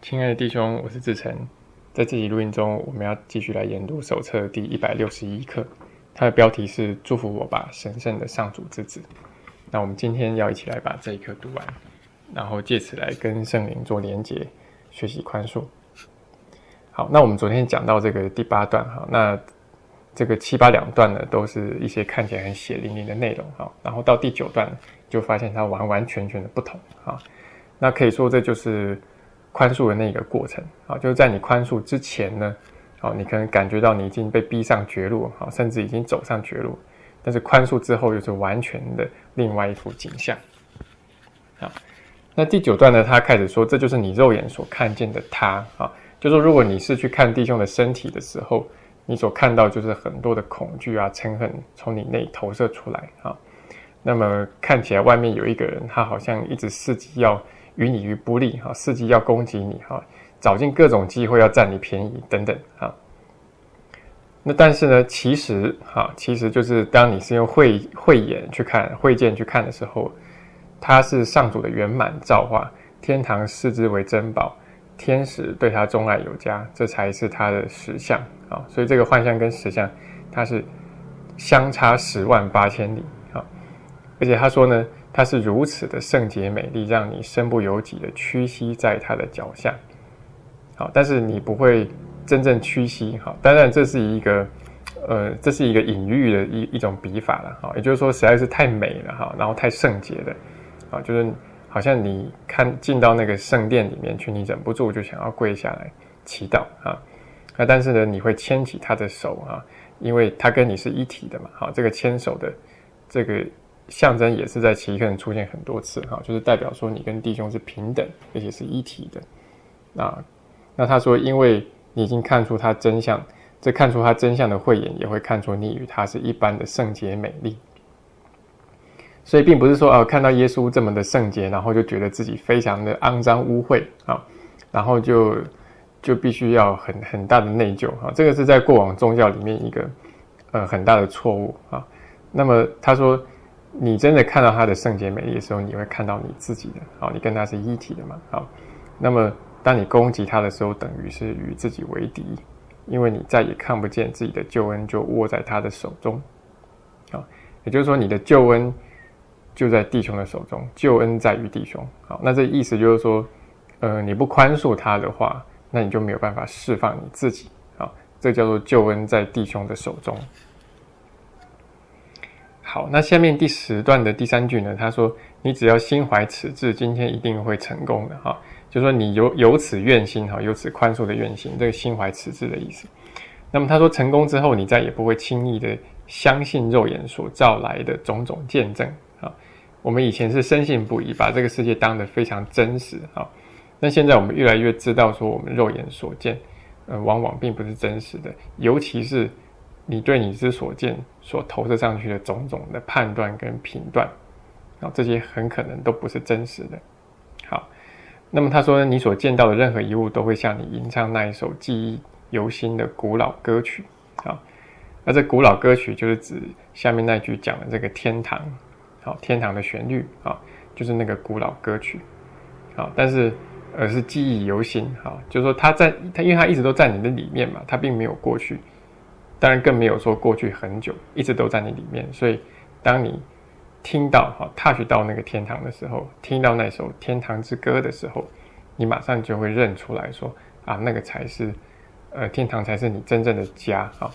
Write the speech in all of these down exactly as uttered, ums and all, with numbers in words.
亲爱的弟兄，我是志成。在这集录音中，我们要继续来研读手册第一百六十一课，它的标题是祝福我吧，神圣的上主之子。那我们今天要一起来把这一课读完，然后借此来跟圣灵做连结，学习宽恕。好，那我们昨天讲到这个第八段，好，那这个七八两段呢，都是一些看起来很血淋淋的内容，好，然后到第九段就发现它完完全全的不同，好，那可以说这就是宽恕的那个过程，好，就是在你宽恕之前呢，好，你可能感觉到你已经被逼上绝路，好，甚至已经走上绝路，但是宽恕之后又是完全的另外一幅景象。好，那第九段呢，他开始说，这就是你肉眼所看见的他，啊，就说如果你是去看弟兄的身体的时候，你所看到就是很多的恐惧啊、嗔恨从你内投射出来，啊，那么看起来外面有一个人，他好像一直伺机要于你于不利，伺机要攻击你，找尽各种机会要占你便宜等等。那但是呢，其实其实就是当你是用慧慧眼去看、慧见去看的时候，它是上主的圆满造化，天堂视之为珍宝，天使对他钟爱有加，这才是他的实相。所以这个幻象跟实相，它是相差十万八千里。而且他说呢，它是如此的圣洁美丽，让你身不由己的屈膝在他的脚下。好，但是你不会真正屈膝。好，当然这是一个呃，这是一个隐喻的一一种笔法了。好，也就是说实在是太美了哈，然后太圣洁了。好，就是好像你看进到那个圣殿里面去，你忍不住就想要跪下来祈祷啊。那但是呢，你会牵起他的手啊，因为他跟你是一体的嘛。好，这个牵手的这个象征也是在奇课出现很多次，就是代表说你跟弟兄是平等，而且是一体的。那那他说，因为你已经看出他真相，这看出他真相的慧眼也会看出你与他是一般的圣洁美丽。所以并不是说、啊、看到耶稣这么的圣洁，然后就觉得自己非常的肮脏污秽，啊，然后就就必须要很很大的内疚，啊，这个是在过往宗教里面一个呃很大的错误啊。那么他说，你真的看到他的圣洁美丽的时候，你会看到你自己的，好，你跟他是一体的嘛，好，那么当你攻击他的时候，等于是与自己为敌，因为你再也看不见自己的救恩就握在他的手中，好，也就是说你的救恩就在弟兄的手中，救恩在于弟兄，好，那这意思就是说，呃，你不宽恕他的话，那你就没有办法释放你自己，好，这叫做救恩在弟兄的手中。好，那下面第十段的第三句呢，他说，你只要心怀此志，今天一定会成功的，哈，就是说你有有此愿心，哈，有此宽恕的愿心，这个心怀此志的意思。那么他说，成功之后，你再也不会轻易的相信肉眼所照来的种种见证，啊，我们以前是深信不疑，把这个世界当得非常真实，啊，那现在我们越来越知道说，我们肉眼所见，呃，往往并不是真实的，尤其是你对你之所见所投射上去的种种的判断跟评断，这些很可能都不是真实的。好，那么他说，你所见到的任何一物都会向你吟唱那一首记忆犹新的古老歌曲。好，那这古老歌曲就是指下面那句讲的这个天堂，好，天堂的旋律，好，就是那个古老歌曲。好，但是而是记忆犹新，好，就是说他在他，因为他一直都在你的里面嘛，他并没有过去。当然更没有说过去很久，一直都在你里面，所以当你听到、touch 到那个天堂的时候，听到那首天堂之歌的时候，你马上就会认出来说，啊，那个才是呃天堂才是你真正的家。好，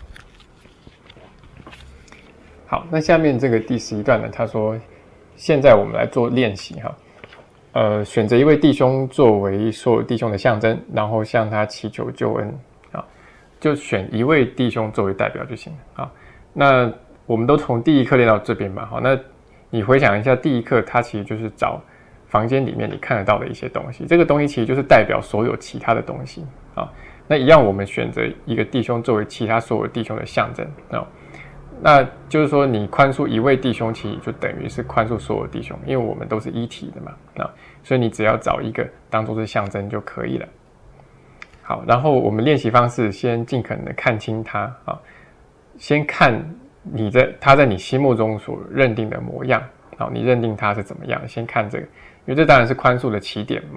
好，那下面这个第十一段呢，他说，现在我们来做练习哈，呃，选择一位弟兄作为所有弟兄的象征，然后向他祈求救恩。就选一位弟兄作为代表就行了。好，那我们都从第一课练到这边嘛。好，那你回想一下，第一课它其实就是找房间里面你看得到的一些东西，这个东西其实就是代表所有其他的东西啊。那一样，我们选择一个弟兄作为其他所有弟兄的象征啊。那就是说，你宽恕一位弟兄，其实就等于是宽恕所有弟兄，因为我们都是一体的嘛啊。所以你只要找一个当作是象征就可以了。好，然后我们练习方式先尽可能的看清他啊，先看你在他在你心目中所认定的模样，好，你认定他是怎么样？先看这个，因为这当然是宽恕的起点嘛。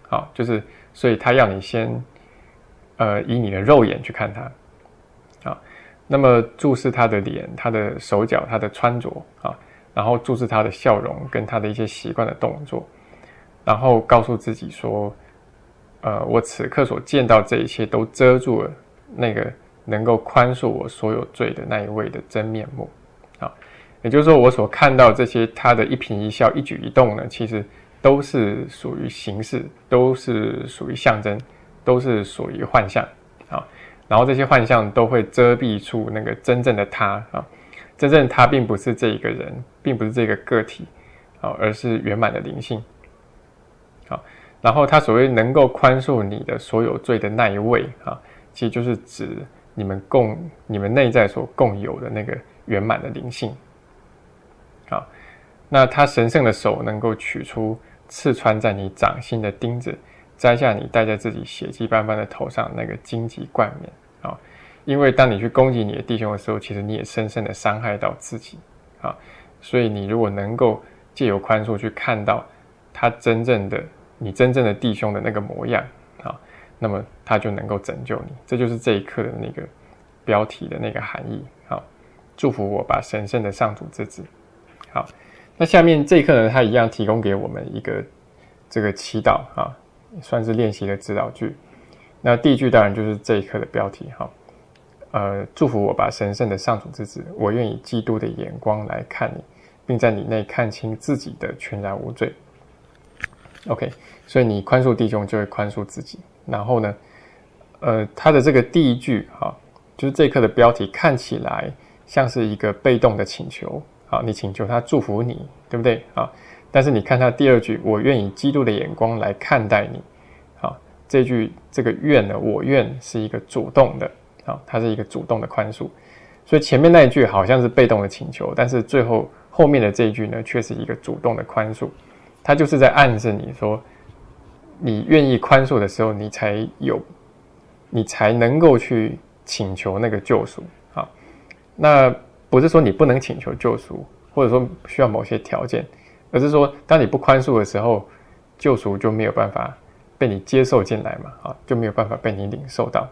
好，就是所以他要你先呃以你的肉眼去看他，好，那么注视他的脸、他的手脚、他的穿着啊，然后注视他的笑容跟他的一些习惯的动作，然后告诉自己说，呃，我此刻所见到这一切都遮住了那个能够宽恕我所有罪的那一位的真面目，啊，也就是说，我所看到这些他的一颦一笑、一举一动呢，其实都是属于形式，都是属于象征，都是属于幻象啊。然后这些幻象都会遮蔽出那个真正的他啊，真正的他并不是这一个人，并不是这个个体啊，而是圆满的灵性。好，然后他所谓能够宽恕你的所有罪的那一位啊，其实就是指你们共你们内在所共有的那个圆满的灵性。好，那他神圣的手能够取出刺穿在你掌心的钉子，摘下你戴在自己血迹斑斑的头上那个荆棘冠冕啊！因为当你去攻击你的弟兄的时候，其实你也深深的伤害到自己啊！所以你如果能够借由宽恕去看到他真正的你真正的弟兄的那个模样啊，那么他就能够拯救你。这就是这一课的那个标题的那个含义啊！祝福我把神圣的上主之子。好，那下面这一课呢，他一样提供给我们一个这个祈祷啊，算是练习的指导句。那第一句当然就是这一课的标题哈，呃，祝福我把神圣的上主之子，我愿以基督的眼光来看你，并在你内看清自己的全然无罪。OK， 所以你宽恕弟兄就会宽恕自己。然后呢，呃，他的这个第一句哈，就是这一课的标题看起来像是一个被动的请求。好，你请求他祝福你，对不对？好，但是你看他第二句，我愿以基督的眼光来看待你。好，这句这个愿呢，我愿是一个主动的，好，它是一个主动的宽恕。所以前面那一句好像是被动的请求，但是最后后面的这一句呢，却是一个主动的宽恕。它就是在暗示你说，你愿意宽恕的时候，你才有，你才能够去请求那个救赎。好，那不是说你不能请求救赎，或者说需要某些条件，而是说当你不宽恕的时候，救赎就没有办法被你接受进来嘛，啊，就没有办法被你领受到。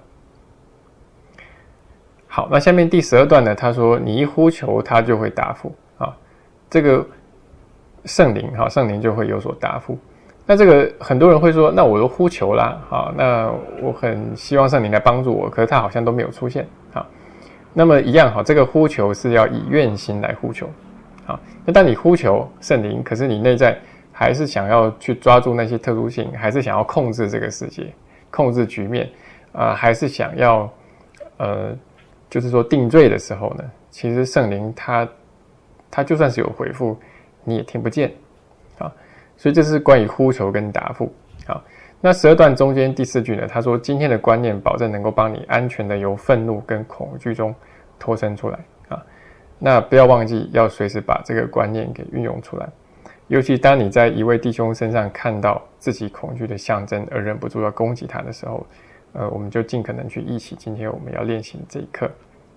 好，那下面第十二段呢，他说你一呼求他就会答复啊，这个圣灵哈，圣灵就会有所答复。那这个很多人会说，那我都呼求啦，好，那我很希望圣灵来帮助我，可是他好像都没有出现，好。那么一样，这个呼求是要以愿心来呼求。好，那当你呼求圣灵，可是你内在还是想要去抓住那些特殊性，还是想要控制这个世界，控制局面，啊、呃，还是想要呃，就是说定罪的时候呢，其实圣灵他他就算是有回复，你也听不见。啊，所以这是关于呼求跟答复。好，那十二段中间第四句呢，他说今天的观念保证能够帮你安全的由愤怒跟恐惧中脱身出来啊。那不要忘记要随时把这个观念给运用出来，尤其当你在一位弟兄身上看到自己恐惧的象征而忍不住要攻击他的时候，呃，我们就尽可能去忆起今天我们要练习的这一课。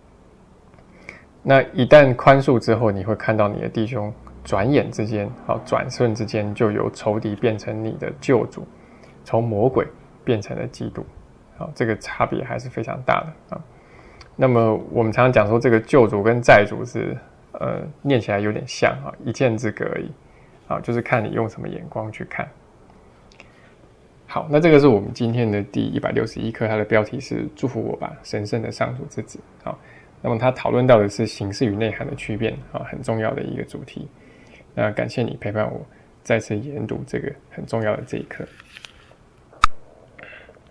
那一旦宽恕之后，你会看到你的弟兄转眼之间，好，转瞬之间就由仇敌变成你的救主，从魔鬼变成了基督，好，这个差别还是非常大的啊。那么我们常常讲说，这个救主跟债主是呃念起来有点像啊，一线之隔而已啊，就是看你用什么眼光去看。好，那这个是我们今天的第一百六十一课，它的标题是祝福我吧，神圣的上主之子。好，那么他讨论到的是形式与内涵的区别啊，很重要的一个主题。那感谢你陪伴我再次研读这个很重要的这一课。